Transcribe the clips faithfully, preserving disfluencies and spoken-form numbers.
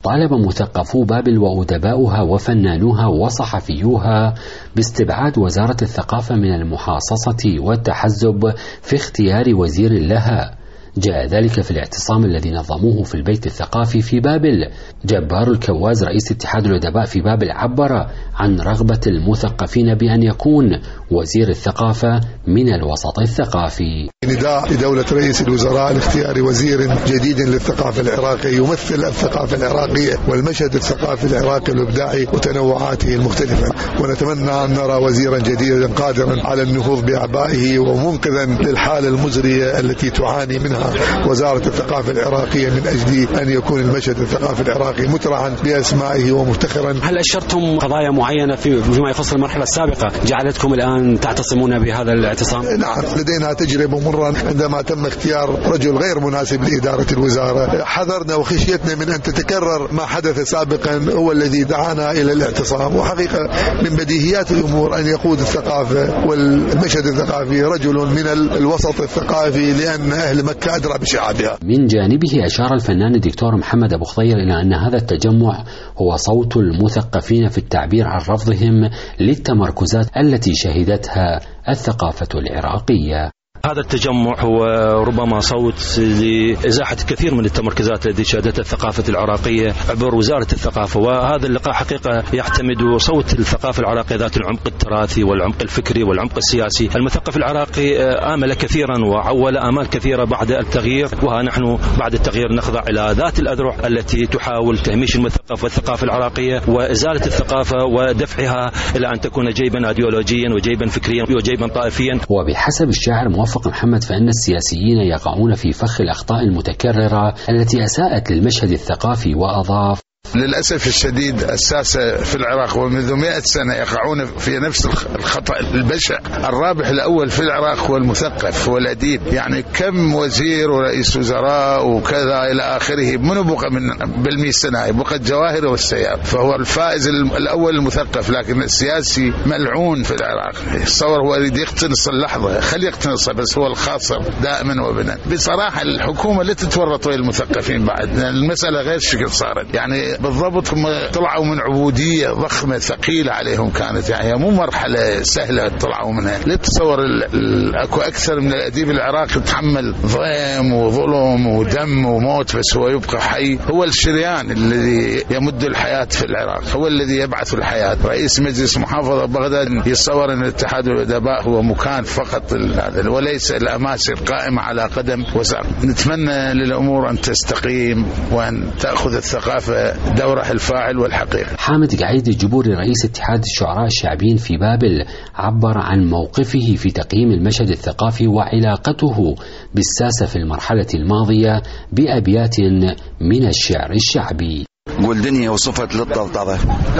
طالب مثقفو بابل وأدباؤها وفنانوها وصحفيوها باستبعاد وزارة الثقافة من المحاصصة والتحزب في اختيار وزير لها. جاء ذلك في الاعتصام الذي نظموه في البيت الثقافي في بابل. جبار الكواز رئيس اتحاد الأدباء في بابل عبر عن رغبة المثقفين بأن يكون وزير الثقافة من الوسط الثقافي. نداء لدولة رئيس الوزراء لاختيار وزير جديد للثقافة العراقية يمثل الثقافة العراقية والمشهد الثقافي العراقي الإبداعي وتنوعاته المختلفة، ونتمنى أن نرى وزيرا جديدا قادرا على النهوض بأعبائه ومنقذا للحالة المزرية التي تعاني منها وزارة الثقافة العراقية من أجل أن يكون المشهد الثقافي العراقي مترعا بأسمائه ومفتخرا. هل أشرتم قضايا معينة فيما يخص المرحلة السابقة جعلتكم الآن تعتصمون بهذا الاعتصام؟ نعم، لدينا تجربة مرة عندما تم اختيار رجل غير مناسب لإدارة الوزارة. حذرنا وخشيتنا من أن تتكرر ما حدث سابقا هو الذي دعانا إلى الاعتصام. وحقيقة من بديهيات الأمور أن يقود الثقافة والمشهد الثقافي رجل من الوسط الثقافي، لأن أهل مكة أدرى بشعابها. من جانبه أشار الفنان الدكتور محمد أبو خضير إلى أن هذا التجمع هو صوت المثقفين في التعبير عن رفضهم للتمركزات التي شهدتها الثقافة العراقية. هذا التجمع هو ربما صوت لإزاحة كثير من التمركزات التي شهدتها الثقافة العراقية عبر وزارة الثقافة، وهذا اللقاء حقيقة يعتمد صوت الثقافة العراقية ذات العمق التراثي والعمق الفكري والعمق السياسي. المثقف العراقي آمل كثيرا وعول آمال كثيرة بعد التغيير، وها نحن بعد التغيير نخضع إلى ذات الأذرع التي تحاول تهميش المثقف والثقافة العراقية وإزالة الثقافة ودفعها إلى أن تكون جيبا أيديولوجيا وجيبا فكريا وجيبا طائفيا. وبحسب الشاعر موفق محمد فإن السياسيين يقعون في فخ الأخطاء المتكررة التي أساءت للمشهد الثقافي، وأضاف: للأسف الشديد الساسة في العراق ومنذ مئة سنة يقعون في نفس الخطأ البشع. الرابح الأول في العراق هو المثقف والأديب، يعني كم وزير ورئيس وزراء وكذا إلى آخره، منو بقى من بالمئة سنة؟ بقى الجواهر والسيارة. فهو الفائز الأول المثقف، لكن السياسي ملعون في العراق. يتصور هو يريد يقتنص اللحظة، خلي يقتنصها، بس هو الخاسر دائما وابدا. بصراحة الحكومة لا تتورط ويا المثقفين بعد، المسألة غير شكل صارت، يعني بالضبط هم طلعوا من عبودية ضخمة ثقيلة عليهم كانت، يعني مو مرحلة سهلة طلعوا منها. لا تتصور اكو أكثر من الأديب العراقي تحمل ضيم وظلم ودم وموت، بس هو يبقى حي. هو الشريان الذي يمد الحياة في العراق، هو الذي يبعث الحياة. رئيس مجلس محافظة بغداد يتصور أن اتحاد الأدباء هو مكان فقط وليس الأماسر قائمة على قدم وساق. نتمنى للأمور أن تستقيم وأن تأخذ الثقافة دورها الفاعل والحقيقي. حامد قعيد الجبوري رئيس اتحاد الشعراء الشعبيين في بابل عبر عن موقفه في تقييم المشهد الثقافي وعلاقته بالساسة في المرحلة الماضية بأبيات من الشعر الشعبي. قول دنيا وصفت للطرطرة،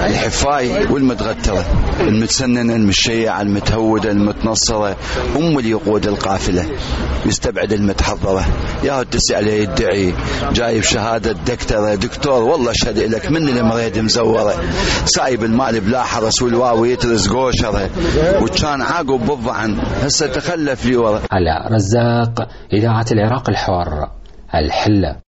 الحفاي والمتغترة، المتسننة المشيعة المتهودة المتنصرة، أم اللي يقود القافلة يستبعد المتحضرة. يا تسأل يدعي جايب شهادة دكتورة، دكتور والله شهد لك من المريض مزورة، سايب المال بلا حرس والواوي يترس قوشرة، وكان عاقب بالضعن هسه تخلف لي ورا. على رزاق، إذاعة العراق الحر، الحلة.